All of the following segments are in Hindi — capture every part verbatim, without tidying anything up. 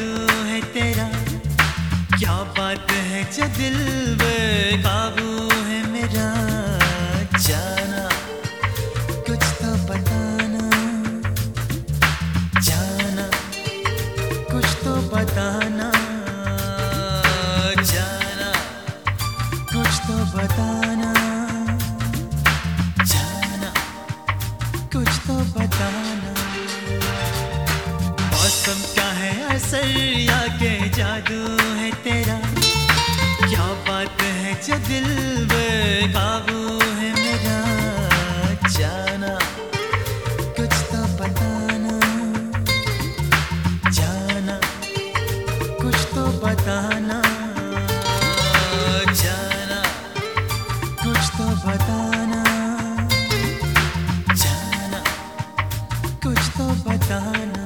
जादू है तेरा, क्या बात है जो दिल बेकाबू है मेरा। जाना कुछ तो बताना, जाना कुछ तो बताना, जाना कुछ तो बताना, जाना कुछ तो बताना। मौसम क्या है असर या के जादू है तेरा, क्या बात है जो दिल बेकाबू है मेरा। जाना कुछ तो बताना, जाना कुछ तो बताना, जाना कुछ तो बताना, जाना कुछ तो बताना।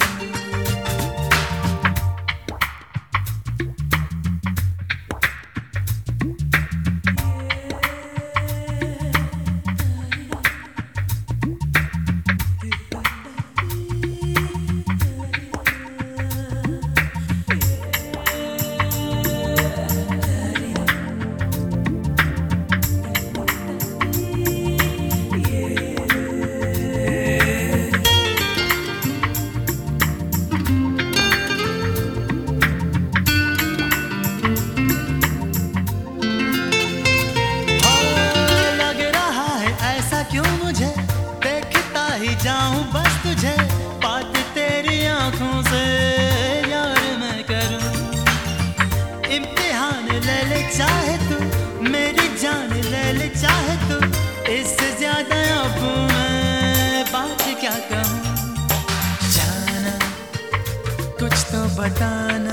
जाऊं बस तुझे बात तेरी आंखों से यार मैं करूं। इम्तिहान ले ले चाहे तू, मेरी जान ले ले चाहे तू, इससे ज्यादा अब मैं बात क्या कहूं। जाना कुछ तो बताना,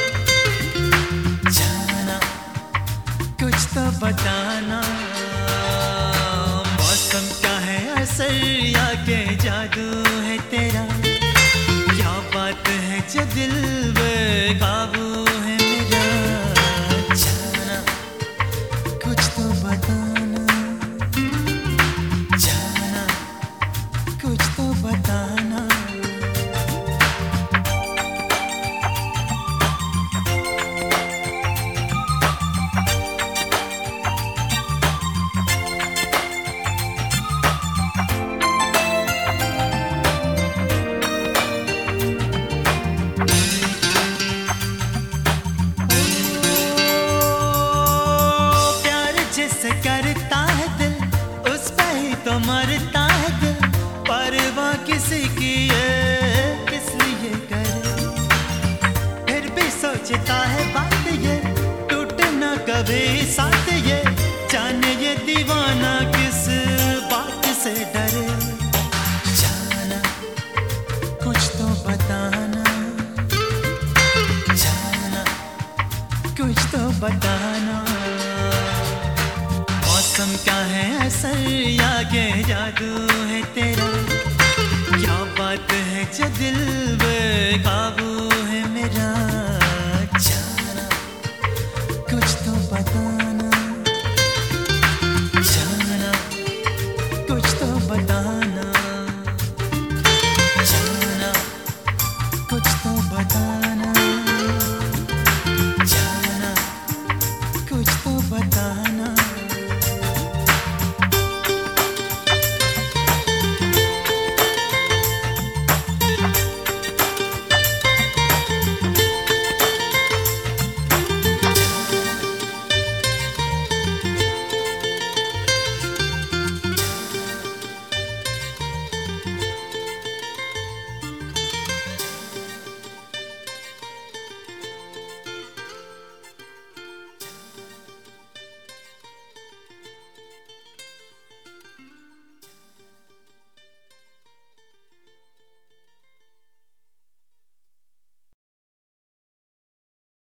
जाना कुछ तो बताना। मौसम क्या है असर या के जादू है तेरा, क्या बात है जो दिल बेकाबू है मेरा। जाना कुछ तो बताना, जाना कुछ तो बताना। जिससे करता है दिल उस पे ही तो मरता है दिल, परवाह किसी की ये किस लिए करे। फिर भी सोचता है बात ये, टूटे ना कभी साथ ये, जाने ये दीवाना किस बात से डरे। जाना कुछ तो बताना, जाना कुछ तो बताना। मौसम क्या है असर या के जादू है तेरा, क्या बात है जो दिल बेकाबू है मेरा।